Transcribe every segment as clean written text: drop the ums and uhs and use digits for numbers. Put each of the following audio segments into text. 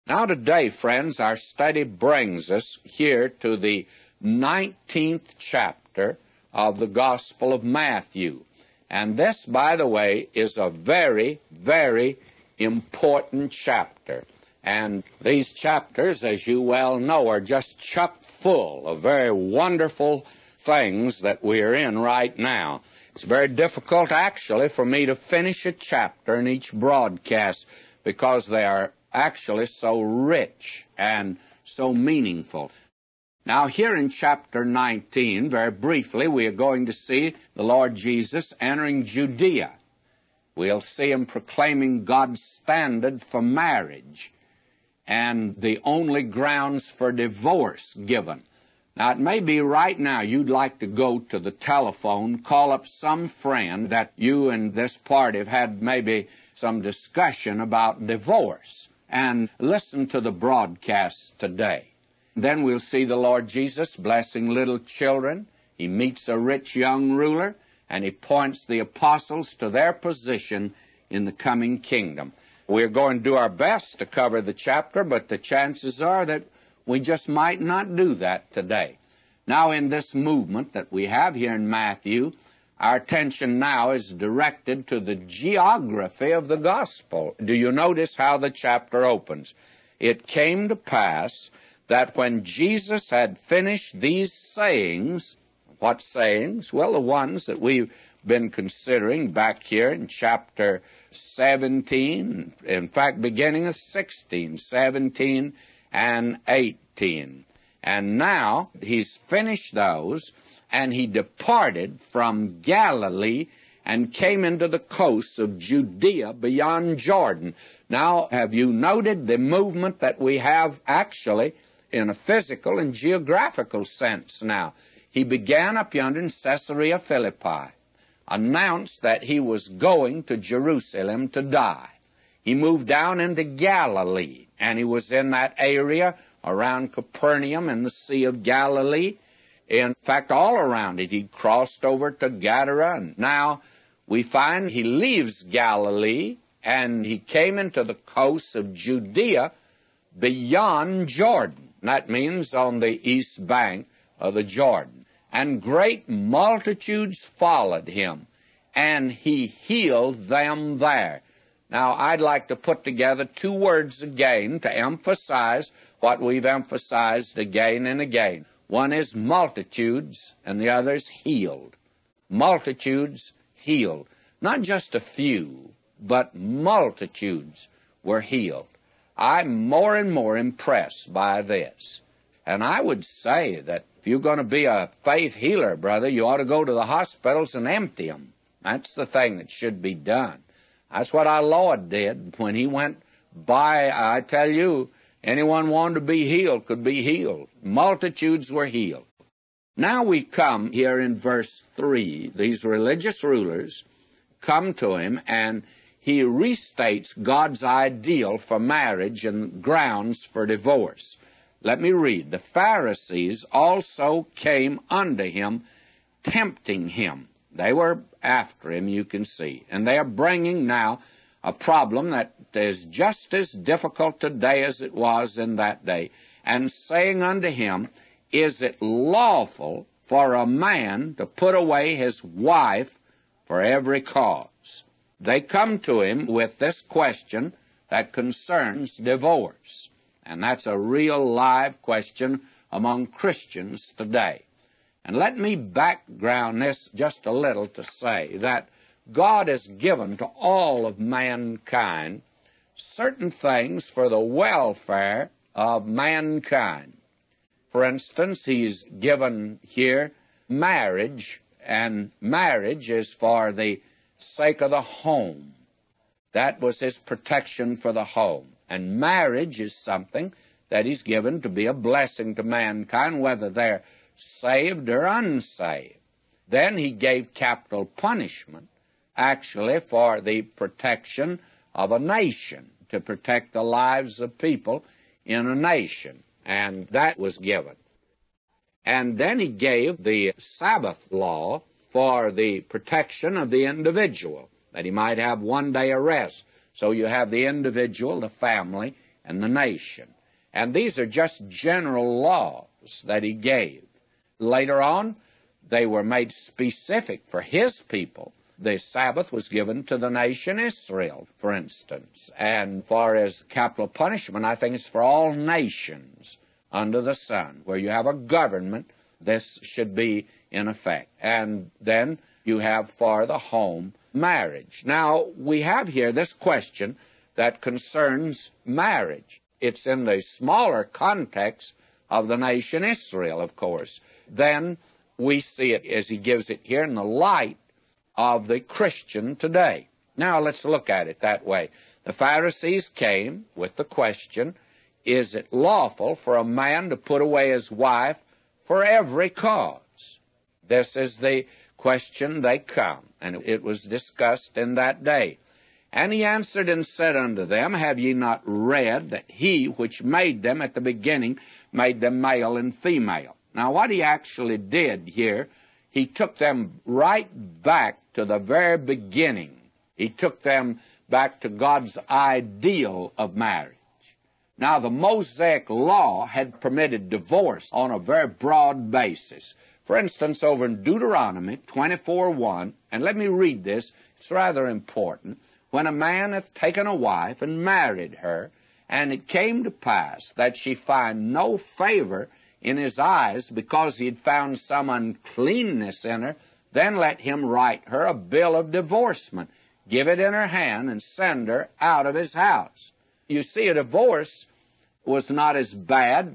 Now today, friends, our study brings us here to the 19th chapter of the Gospel of Matthew. And this, by the way, is a very, very important chapter. And these chapters, as you well know, are just chock full of very wonderful things that we're in right now. It's very difficult, actually, for me to finish a chapter in each broadcast because they are actually so rich and so meaningful. Now, here in chapter 19, very briefly, we are going to see the Lord Jesus entering Judea. We'll see him proclaiming God's standard for marriage and the only grounds for divorce given. Now, it may be right now you'd like to go to the telephone, call up some friend that you and this party have had maybe some discussion about divorce, and listen to the broadcast today. Then we'll see the Lord Jesus blessing little children. He meets a rich young ruler, and he points the apostles to their position in the coming kingdom. We're going to do our best to cover the chapter, but the chances are that we just might not do that today. Now, in this movement that we have here in Matthew, our attention now is directed to the geography of the gospel. Do you notice how the chapter opens? It came to pass that when Jesus had finished these sayings, what sayings? Well, the ones that we've been considering back here in chapter 17, in fact, beginning of 16, 17, and 18. And now he's finished those, and he departed from Galilee and came into the coasts of Judea beyond Jordan. Now, have you noted the movement that we have actually in a physical and geographical sense now? He began up yonder in Caesarea Philippi, announced that he was going to Jerusalem to die. He moved down into Galilee, and he was in that area around Capernaum and the Sea of Galilee. In fact, all around it. He crossed over to Gadara, and now we find he leaves Galilee, and he came into the coasts of Judea beyond Jordan. That means on the east bank of the Jordan. And great multitudes followed him, and he healed them there. Now, I'd like to put together two words again to emphasize what we've emphasized again and again. One is multitudes, and the other is healed. Multitudes healed. Not just a few, but multitudes were healed. I'm more and more impressed by this. And I would say that if you're going to be a faith healer, brother, you ought to go to the hospitals and empty them. That's the thing that should be done. That's what our Lord did when he went by. I tell you, anyone wanted to be healed could be healed. Multitudes were healed. Now we come here in verse 3. These religious rulers come to him, and he restates God's ideal for marriage and grounds for divorce. Let me read. The Pharisees also came unto him, tempting him. They were after him, you can see. And they are bringing now a problem that is just as difficult today as it was in that day, and saying unto him, is it lawful for a man to put away his wife for every cause? They come to him with this question that concerns divorce. And that's a real live question among Christians today. And let me background this just a little to say that God has given to all of mankind certain things for the welfare of mankind. For instance, he's given here marriage, and marriage is for the sake of the home. That was his protection for the home. And marriage is something that he's given to be a blessing to mankind, whether they're saved or unsaved. Then he gave capital punishment, actually, for the protection of a nation, to protect the lives of people in a nation. And that was given. And then he gave the Sabbath law for the protection of the individual, that he might have one day of rest. So you have the individual, the family, and the nation. And these are just general laws that he gave. Later on, they were made specific for his people. The Sabbath was given to the nation Israel, for instance. And far as capital punishment, I think it's for all nations under the sun. Where you have a government, this should be in effect. And then you have for the home marriage. Now, we have here this question that concerns marriage. It's in the smaller context of the nation Israel, of course. Then we see it, as he gives it here, in the light of the Christian today. Now, let's look at it that way. The Pharisees came with the question, is it lawful for a man to put away his wife for every cause? This is the question they come, and it was discussed in that day. And he answered and said unto them, have ye not read that he which made them at the beginning made them male and female? Now, what he actually did here, he took them right back to the very beginning. He took them back to God's ideal of marriage. Now, the Mosaic law had permitted divorce on a very broad basis. For instance, over in Deuteronomy 24:1, and let me read this, it's rather important. When a man hath taken a wife and married her, and it came to pass that she find no favor in his eyes because he had found some uncleanness in her, then let him write her a bill of divorcement, give it in her hand, and send her out of his house. You see, a divorce was not as bad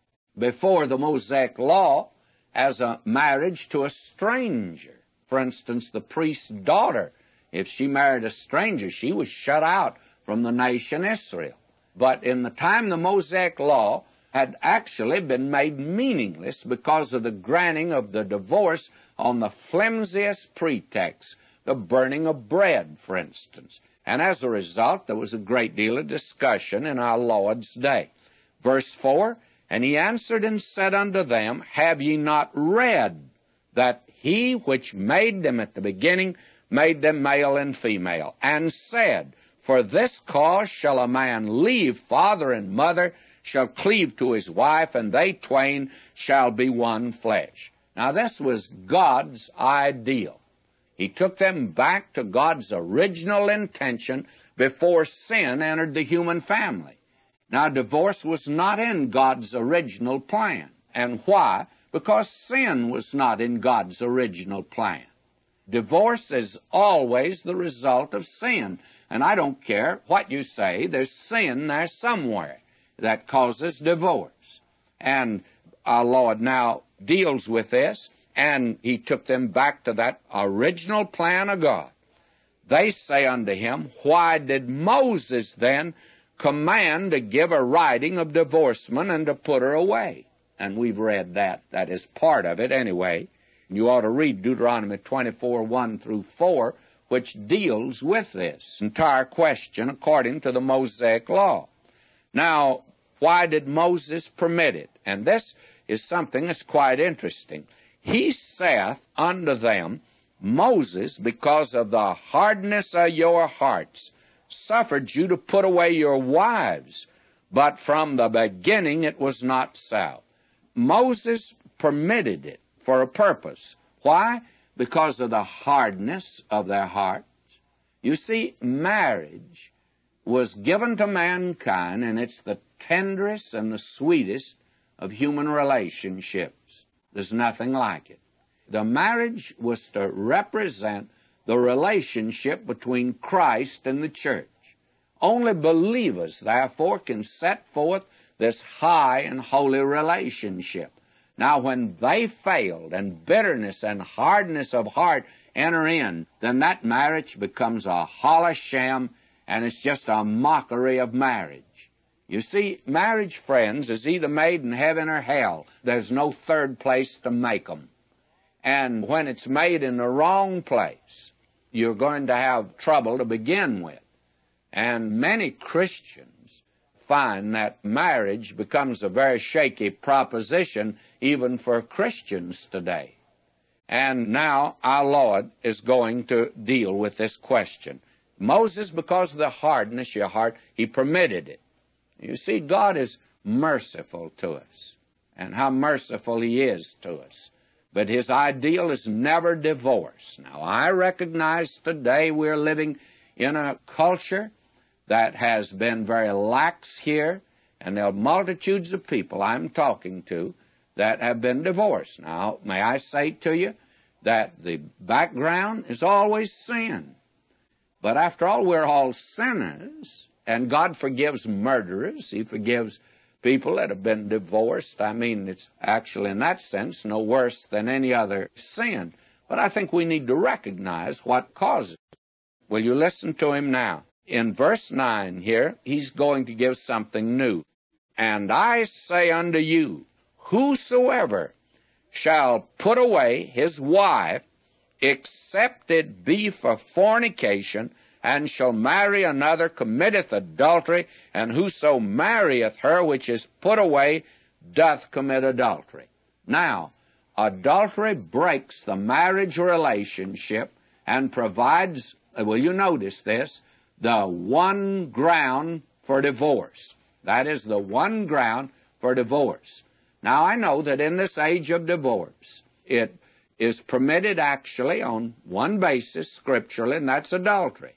before the Mosaic law as a marriage to a stranger. For instance, the priest's daughter, if she married a stranger, she was shut out from the nation Israel. But in the time, the Mosaic law had actually been made meaningless because of the granting of the divorce on the flimsiest pretext, the burning of bread, for instance. And as a result, there was a great deal of discussion in our Lord's day. Verse 4, and he answered and said unto them, have ye not read that he which made them at the beginning made them male and female, and said, for this cause shall a man leave father and mother, shall cleave to his wife, and they twain shall be one flesh. Now, this was God's ideal. He took them back to God's original intention before sin entered the human family. Now, divorce was not in God's original plan. And why? Because sin was not in God's original plan. Divorce is always the result of sin. And I don't care what you say, there's sin there somewhere that causes divorce. And our Lord now deals with this, and he took them back to that original plan of God. They say unto him, why did Moses then command to give a writing of divorcement and to put her away? And we've read that. That is part of it anyway. You ought to read Deuteronomy 24:1-4, which deals with this entire question according to the Mosaic law. Now, why did Moses permit it? And this is something that's quite interesting. He saith unto them, Moses, because of the hardness of your hearts, suffered you to put away your wives, but from the beginning it was not so. Moses permitted it for a purpose. Why? Because of the hardness of their hearts. You see, marriage was given to mankind, and it's the tenderest and the sweetest of human relationships. There's nothing like it. The marriage was to represent the relationship between Christ and the church. Only believers, therefore, can set forth this high and holy relationship. Now, when they failed and bitterness and hardness of heart enter in, then that marriage becomes a hollow sham, and it's just a mockery of marriage. You see, marriage, friends, is either made in heaven or hell. There's no third place to make them. And when it's made in the wrong place, you're going to have trouble to begin with. And many Christians find that marriage becomes a very shaky proposition even for Christians today. And now our Lord is going to deal with this question. Moses, because of the hardness of your heart, he permitted it. You see, God is merciful to us, and how merciful He is to us. But His ideal is never divorce. Now, I recognize today we're living in a culture that has been very lax here, and there are multitudes of people I'm talking to that have been divorced. Now, may I say to you that the background is always sin. But after all, we're all sinners, and God forgives murderers. He forgives people that have been divorced. I mean, it's actually in that sense no worse than any other sin. But I think we need to recognize what causes it. Will you listen to him now? In verse 9 here, he's going to give something new. And I say unto you, whosoever shall put away his wife, except it be for fornication, and shall marry another, committeth adultery, and whoso marrieth her which is put away doth commit adultery. Now, adultery breaks the marriage relationship and provides, will you notice this, the one ground for divorce. That is the one ground for divorce. Now, I know that in this age of divorce, it is permitted actually on one basis scripturally, and that's adultery.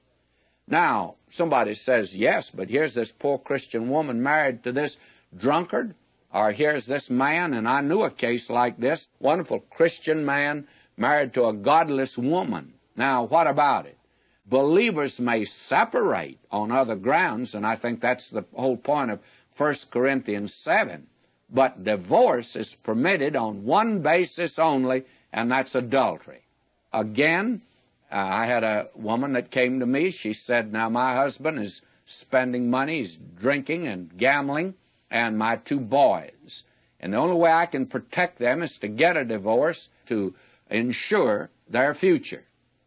Now, somebody says, yes, but here's this poor Christian woman married to this drunkard, or here's this man, and I knew a case like this, wonderful Christian man married to a godless woman. Now, what about it? Believers may separate on other grounds, and I think that's the whole point of 1 Corinthians 7. But divorce is permitted on one basis only, and that's adultery. Again, I had a woman that came to me. She said, now my husband is spending money, he's drinking and gambling, and my two boys. And the only way I can protect them is to get a divorce to ensure their future.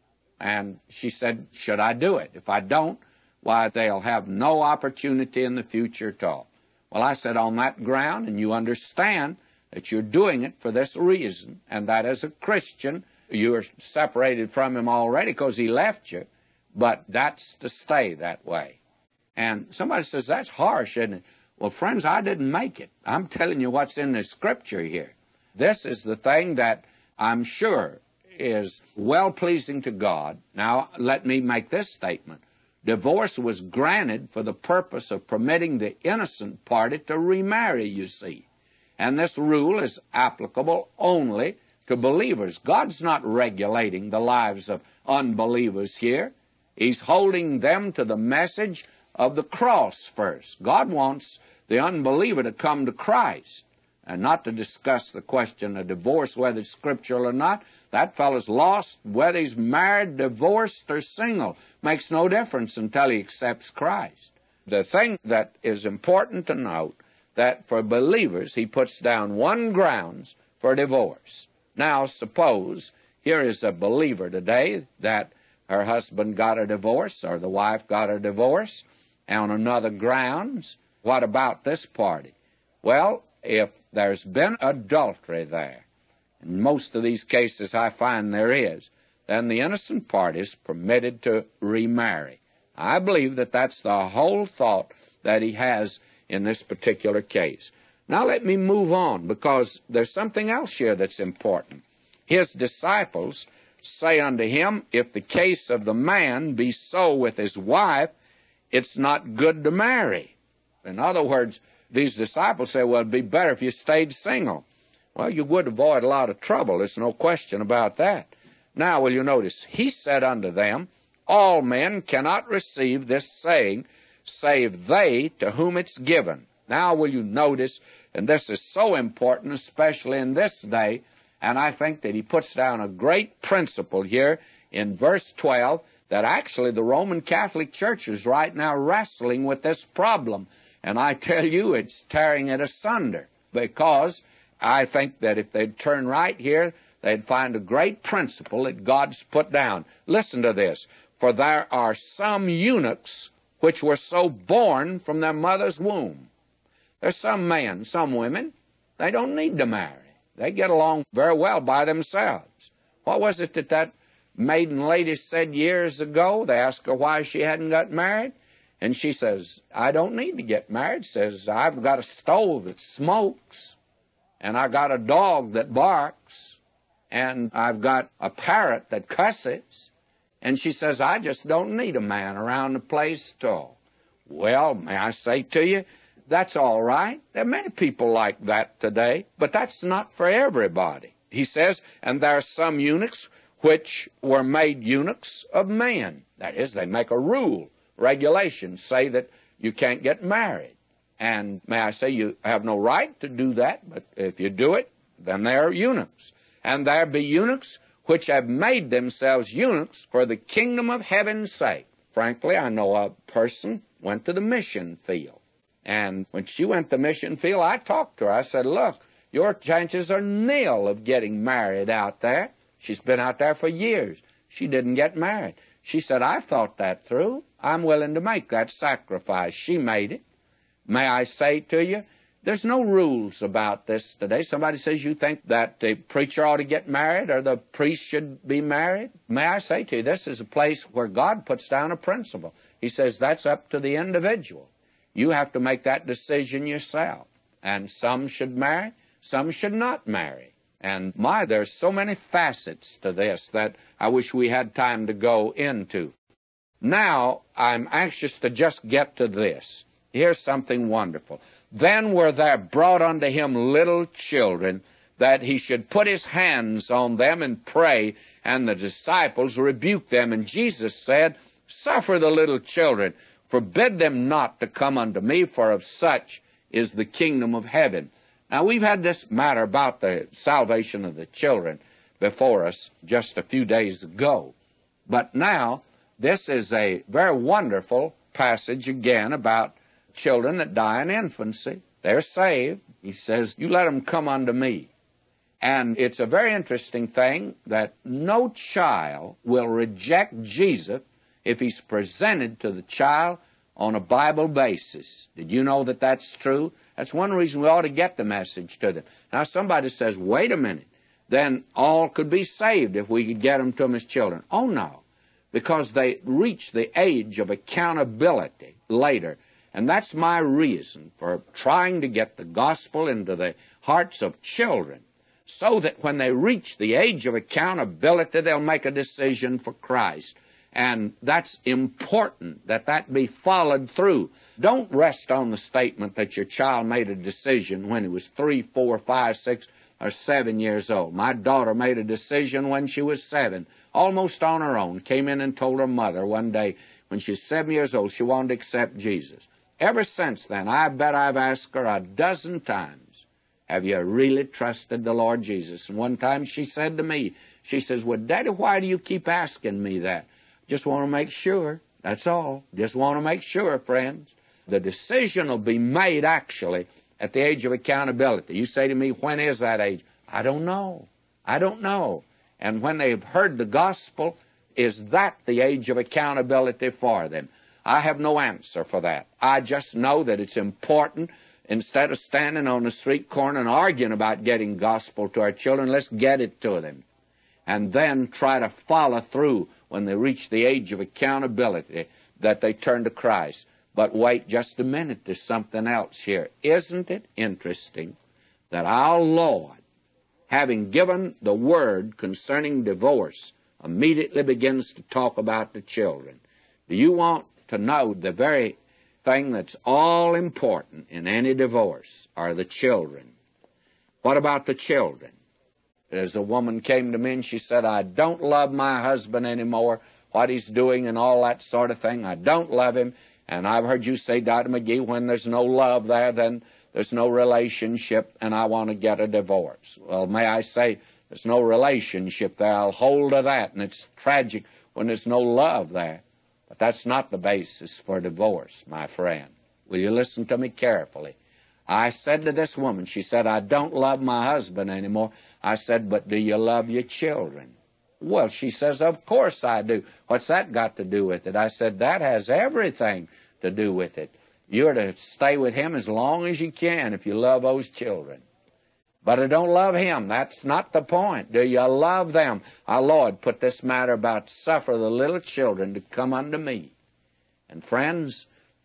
And she said, should I do it? If I don't, why, they'll have no opportunity in the future at all. Well, I said, on that ground, and you understand that you're doing it for this reason, and that as a Christian, you are separated from him already because he left you, but that's to stay that way. And somebody says, that's harsh, isn't it? Well, friends, I didn't make it. I'm telling you what's in the scripture here. This is the thing that I'm sure is well-pleasing to God. Now, let me make this statement. Divorce was granted for the purpose of permitting the innocent party to remarry, you see. And this rule is applicable only to believers. God's not regulating the lives of unbelievers here. He's holding them to the message of the cross first. God wants the unbeliever to come to Christ and not to discuss the question of divorce, whether it's scriptural or not. That fellow's lost, whether he's married, divorced, or single. Makes no difference until he accepts Christ. The thing that is important to note, that for believers, he puts down one grounds for divorce. Now, suppose here is a believer today that her husband got a divorce, or the wife got a divorce, on another grounds. What about this party? Well, if there's been adultery there, in most of these cases I find there is, then the innocent party is permitted to remarry. I believe that that's the whole thought that he has in this particular case. Now let me move on, because there's something else here that's important. His disciples say unto him, if the case of the man be so with his wife, it's not good to marry. In other words, these disciples say, well, it'd be better if you stayed single. Well, you would avoid a lot of trouble. There's no question about that. Now, will you notice, he said unto them, all men cannot receive this saying, save they to whom it's given. Now, will you notice, and this is so important, especially in this day, and I think that he puts down a great principle here in verse 12, that actually the Roman Catholic Church is right now wrestling with this problem. And I tell you, it's tearing it asunder, because I think that if they'd turn right here, they'd find a great principle that God's put down. Listen to this. For there are some eunuchs which were so born from their mother's womb. There's some men, some women, they don't need to marry. They get along very well by themselves. What was it that maiden lady said years ago? They asked her why she hadn't got married, And she says, I don't need to get married. Says, I've got a stove that smokes, and I got a dog that barks, and I've got a parrot that cusses. And she says, I just don't need a man around the place at all. Well, may I say to you, that's all right. There are many people like that today, but that's not for everybody. He says, and there are some eunuchs which were made eunuchs of men. That is, they make a rule, regulation, say that you can't get married. And may I say, you have no right to do that, but if you do it, then they are eunuchs. And there be eunuchs which have made themselves eunuchs for the kingdom of heaven's sake. Frankly, I know a person went to the mission field. And when she went to the mission field, I talked to her. I said, look, your chances are nil of getting married out there. She's been out there for years. She didn't get married. She said, I've thought that through. I'm willing to make that sacrifice. She made it. May I say to you, there's no rules about this today. Somebody says you think that the preacher ought to get married or the priest should be married. May I say to you, this is a place where God puts down a principle. He says that's up to the individual. You have to make that decision yourself. And some should marry, some should not marry. And there's so many facets to this that I wish we had time to go into. Now, I'm anxious to just get to this. Here's something wonderful. Then were there brought unto him little children, that he should put his hands on them and pray, and the disciples rebuked them. And Jesus said, Suffer the little children, forbid them not to come unto me, for of such is the kingdom of heaven. Now, we've had this matter about the salvation of the children before us just a few days ago. But now, this is a very wonderful passage again about children that die in infancy. They're saved. He says, you let them come unto me. And it's a very interesting thing that no child will reject Jesus if he's presented to the child on a Bible basis. Did you know that that's true? That's one reason we ought to get the message to them. Now, somebody says, wait a minute, then all could be saved if we could get them to them as children. Oh, no, because they reach the age of accountability later. And that's my reason for trying to get the gospel into the hearts of children, so that when they reach the age of accountability, they'll make a decision for Christ. And that's important that that be followed through. Don't rest on the statement that your child made a decision when he was 3, 4, 5, 6, or 7 years old. My daughter made a decision when she was 7, almost on her own. Came in and told her mother one day when she was 7 years old she wanted to accept Jesus. Ever since then, I bet I've asked her a dozen times, have you really trusted the Lord Jesus? And one time she said to me, she says, well, Daddy, why do you keep asking me that? Just want to make sure. That's all. Just want to make sure, friends. The decision will be made, actually, at the age of accountability. You say to me, when is that age? I don't know. I don't know. And when they've heard the gospel, is that the age of accountability for them? I have no answer for that. I just know that it's important. Instead of standing on the street corner and arguing about getting gospel to our children, let's get it to them. And then try to follow through when they reach the age of accountability, that they turn to Christ. But wait just a minute, there's something else here. Isn't it interesting that our Lord, having given the word concerning divorce, immediately begins to talk about the children? Do you want to know the very thing that's all important in any divorce are the children? What about the children? As a woman came to me and she said, I don't love my husband anymore, what he's doing and all that sort of thing. I don't love him. And I've heard you say, Dr. McGee, when there's no love there, then there's no relationship, and I want to get a divorce. Well, may I say, there's no relationship there. I'll hold to that, and it's tragic when there's no love there. But that's not the basis for divorce, my friend. Will you listen to me carefully? I said to this woman, she said, I don't love my husband anymore. I said, but do you love your children? Well, she says, of course I do. What's that got to do with it? I said, that has everything to do with it. You're to stay with him as long as you can if you love those children. But I don't love him. That's not the point. Do you love them? Our Lord put this matter about suffer the little children to come unto me. And friends,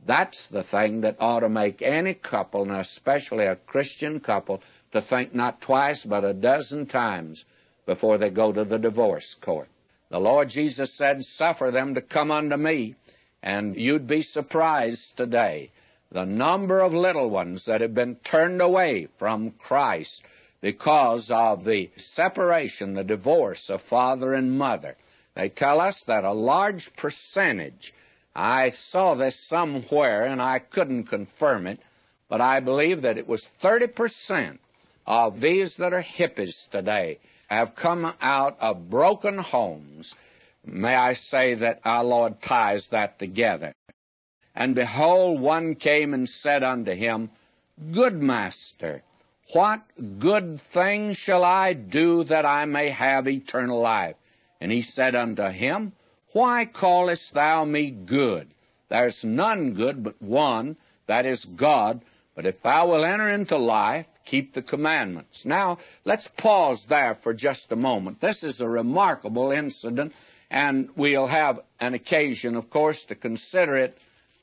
That's the thing that ought to make any couple, and especially a Christian couple, to think not twice but a dozen times before they go to the divorce court. The Lord Jesus said, "Suffer them to come unto me," and you'd be surprised today the number of little ones that have been turned away from Christ because of the separation, the divorce of father and mother. They tell us that a large percentage, I saw this somewhere and I couldn't confirm it, but I believe that it was 30% of these that are hippies today have come out of broken homes. May I say that our Lord ties that together. And behold, one came and said unto him, "Good master, what good thing shall I do that I may have eternal life?" And he said unto him, "Why callest thou me good? There's none good but one, that is God. But if thou wilt enter into life, keep the commandments." Now, let's pause there for just a moment. This is a remarkable incident, and we'll have an occasion, of course, to consider it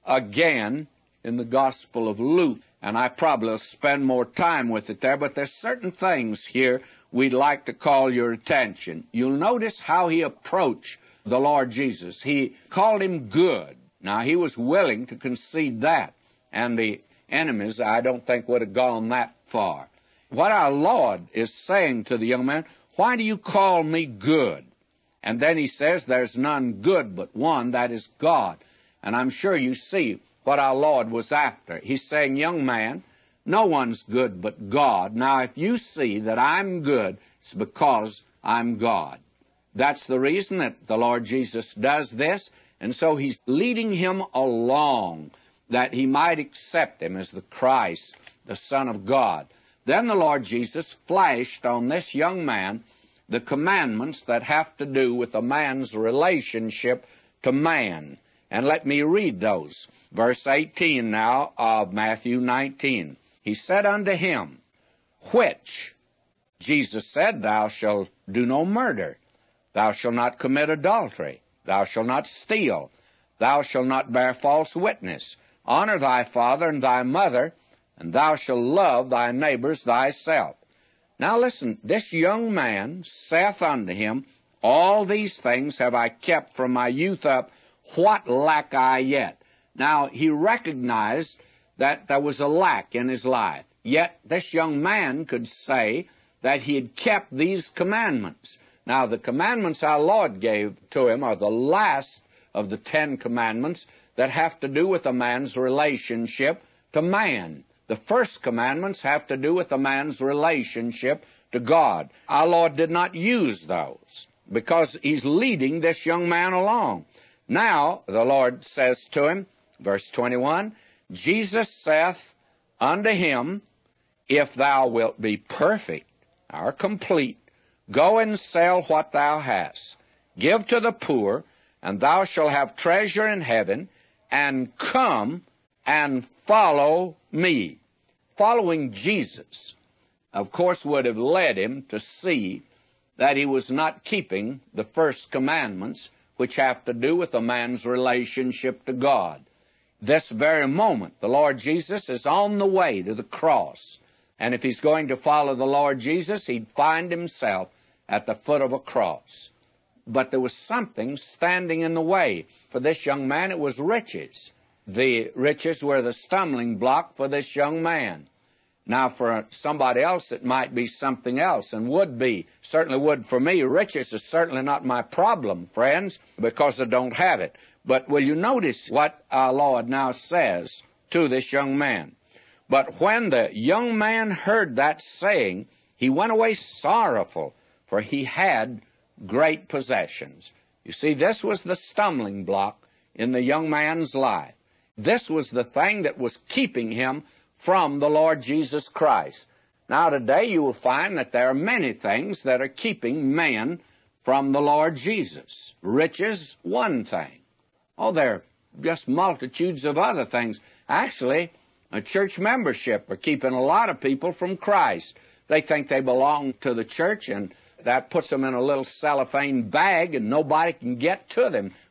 again in the Gospel of Luke. And I probably will spend more time with it there, but there's certain things here we'd like to call your attention. You'll notice how he approached the Lord Jesus. He called him good. Now, he was willing to concede that, and the enemies, I don't think, would have gone that far. What our Lord is saying to the young man, "Why do you call me good?" And then he says, "There's none good but one, that is God." And I'm sure you see what our Lord was after. He's saying, "Young man, no one's good but God. Now, if you see that I'm good, it's because I'm God." That's the reason that the Lord Jesus does this, and so he's leading him along that he might accept him as the Christ, the Son of God. Then the Lord Jesus flashed on this young man the commandments that have to do with a man's relationship to man. And let me read those. Verse 18 now of Matthew 19. He said unto him, "Which?" Jesus said, "Thou shalt do no murder. Thou shalt not commit adultery. Thou shalt not steal. Thou shalt not bear false witness. Honor thy father and thy mother, and thou shalt love thy neighbors thyself." Now listen, this young man saith unto him, "All these things have I kept from my youth up. What lack I yet?" Now, he recognized that there was a lack in his life. Yet this young man could say that he had kept these commandments. Now, the commandments our Lord gave to him are the last of the 10 commandments that have to do with a man's relationship to man. The first commandments have to do with a man's relationship to God. Our Lord did not use those because he's leading this young man along. Now, the Lord says to him, verse 21, Jesus saith unto him, "If thou wilt be perfect," or complete, "go and sell what thou hast, give to the poor, and thou shalt have treasure in heaven, and come and follow me." Following Jesus, of course, would have led him to see that he was not keeping the first commandments, which have to do with a man's relationship to God. This very moment, the Lord Jesus is on the way to the cross. And if he's going to follow the Lord Jesus, he'd find himself at the foot of a cross. But there was something standing in the way. For this young man, it was riches. The riches were the stumbling block for this young man. Now, for somebody else, it might be something else, and would be. Certainly would for me. Riches is certainly not my problem, friends, because I don't have it. But will you notice what our Lord now says to this young man? "But when the young man heard that saying, he went away sorrowful, for he had great possessions." You see, this was the stumbling block in the young man's life. This was the thing that was keeping him from the Lord Jesus Christ. Now, today you will find that there are many things that are keeping men from the Lord Jesus. Riches, one thing. Oh, there are just multitudes of other things. Actually, a church membership are keeping a lot of people from Christ. They think they belong to the church, and that puts them in a little cellophane bag, and nobody can get to them.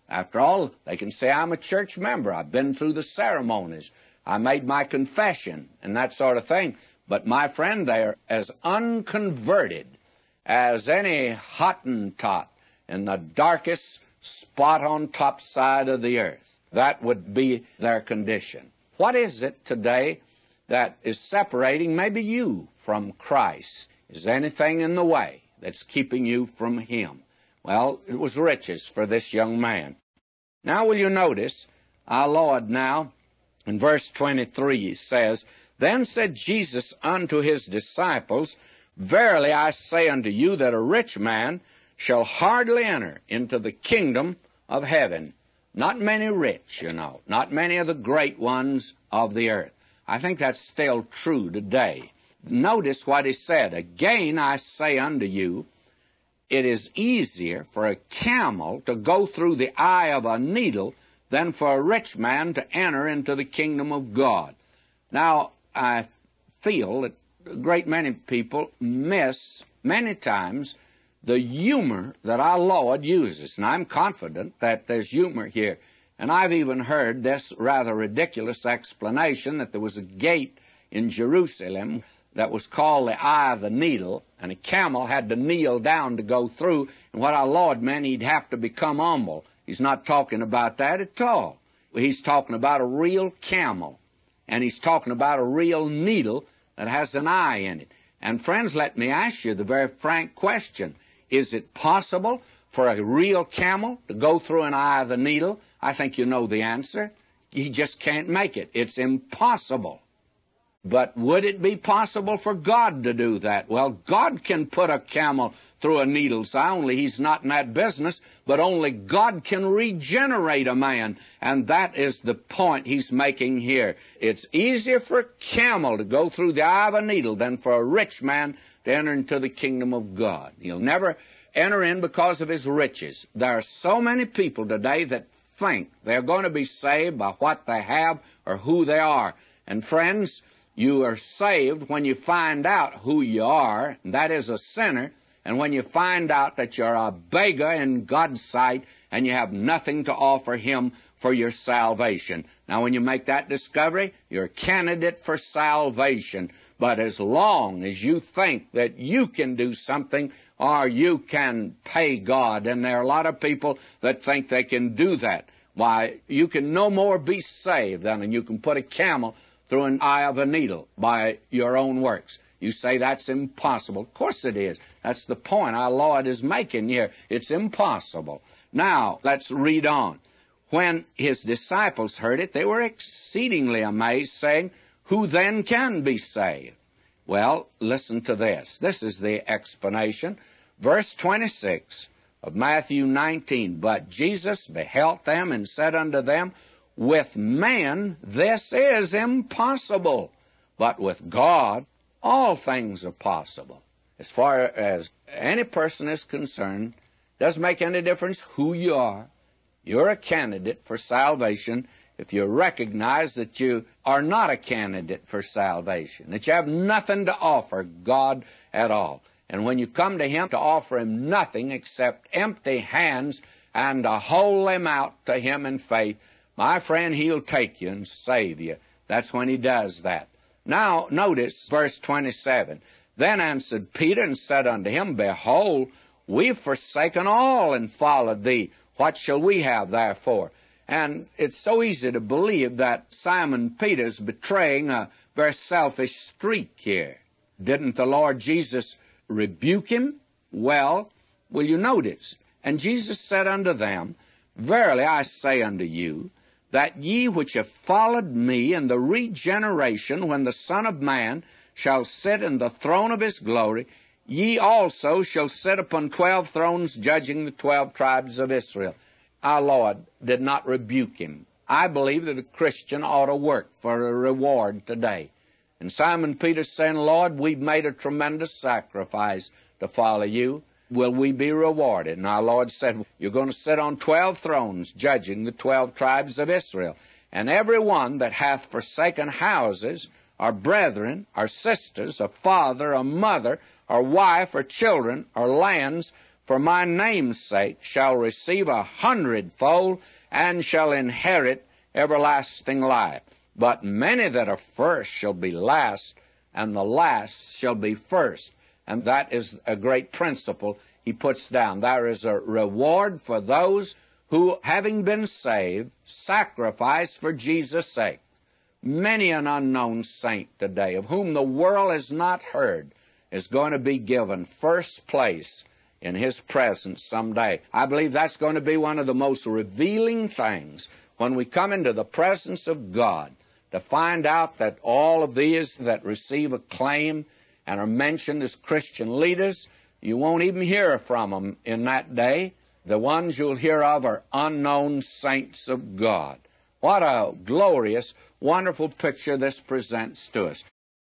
After all, they can say, I'm a church member. I've been through the ceremonies. I made my confession and that sort of thing. But my friend, they're as unconverted as any Hottentot in the darkest spot on top side of the earth. That would be their condition. What is it today that is separating maybe you from Christ? Is there anything in the way that's keeping you from Him? Well, it was riches for this young man. Now will you notice, our Lord now, in verse 23 says, Then said Jesus unto his disciples, Verily I say unto you that a rich man shall hardly enter into the kingdom of heaven. Not many rich, not many of the great ones of the earth. I think that's still true today. Notice what he said. Again I say unto you, it is easier for a camel to go through the eye of a needle than for a rich man to enter into the kingdom of God. Now, I feel that a great many people miss, many times, the humor that our Lord uses. And I'm confident that there's humor here. And I've even heard this rather ridiculous explanation that there was a gate in Jerusalem that was called the Eye of the Needle, and a camel had to kneel down to go through. And what our Lord meant, he'd have to become humble. He's not talking about that at all. He's talking about a real camel, and he's talking about a real needle that has an eye in it. And friends, let me ask you the very frank question. Is it possible for a real camel to go through an eye of the needle? I think you know the answer. He just can't make it. It's impossible. But would it be possible for God to do that? Well, God can put a camel through a needle's eye, only he's not in that business, but only God can regenerate a man. And that is the point he's making here. It's easier for a camel to go through the eye of a needle than for a rich man to enter into the kingdom of God. He'll never enter in because of his riches. There are so many people today that think they're going to be saved by what they have or who they are. And friends, you are saved when you find out who you are, and that is a sinner, and when you find out that you're a beggar in God's sight and you have nothing to offer Him for your salvation. Now, when you make that discovery, you're a candidate for salvation. But as long as you think that you can do something or you can pay God, and there are a lot of people that think they can do that, why, you can no more be saved than you can put a camel through an eye of a needle by your own works. You say that's impossible. Of course it is. That's the point our Lord is making here. It's impossible. Now, let's read on. When his disciples heard it, they were exceedingly amazed, saying, Who then can be saved? Well, listen to this. This is the explanation. Verse 26 of Matthew 19. But Jesus beheld them and said unto them, With man this is impossible, but with God all things are possible. As far as any person is concerned, it doesn't make any difference who you are. You're a candidate for salvation if you recognize that you are not a candidate for salvation, that you have nothing to offer God at all. And when you come to Him to offer Him nothing except empty hands and to hold them out to Him in faith, my friend, He'll take you and save you. That's when He does that. Now, notice verse 27. Then answered Peter and said unto him, Behold, we've forsaken all and followed thee. What shall we have therefore? And it's so easy to believe that Simon Peter's betraying a very selfish streak here. Didn't the Lord Jesus rebuke him? Well, will you notice? And Jesus said unto them, Verily I say unto you, that ye which have followed me in the regeneration, when the Son of Man shall sit in the throne of his glory, ye also shall sit upon 12 thrones, judging the 12 tribes of Israel. Our Lord did not rebuke him. I believe that a Christian ought to work for a reward today. And Simon Peter saying, Lord, we've made a tremendous sacrifice to follow you. Will we be rewarded? And our Lord said, You're going to sit on 12 thrones, judging the 12 tribes of Israel. And every one that hath forsaken houses, or brethren, or sisters, or father, or mother, or wife, or children, or lands, for my name's sake shall receive 100-fold, and shall inherit everlasting life. But many that are first shall be last, and the last shall be first. And that is a great principle he puts down. There is a reward for those who, having been saved, sacrifice for Jesus' sake. Many an unknown saint today, of whom the world has not heard, is going to be given first place in his presence someday. I believe that's going to be one of the most revealing things when we come into the presence of God, to find out that all of these that receive acclaim and are mentioned as Christian leaders, you won't even hear from them in that day. The ones you'll hear of are unknown saints of God. What a glorious, wonderful picture this presents to us.